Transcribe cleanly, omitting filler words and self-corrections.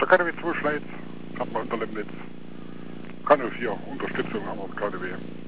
der KDW 2 Schleiz, hat man unter Lemnitz. Kanal 4, Unterstützung haben wir KDW.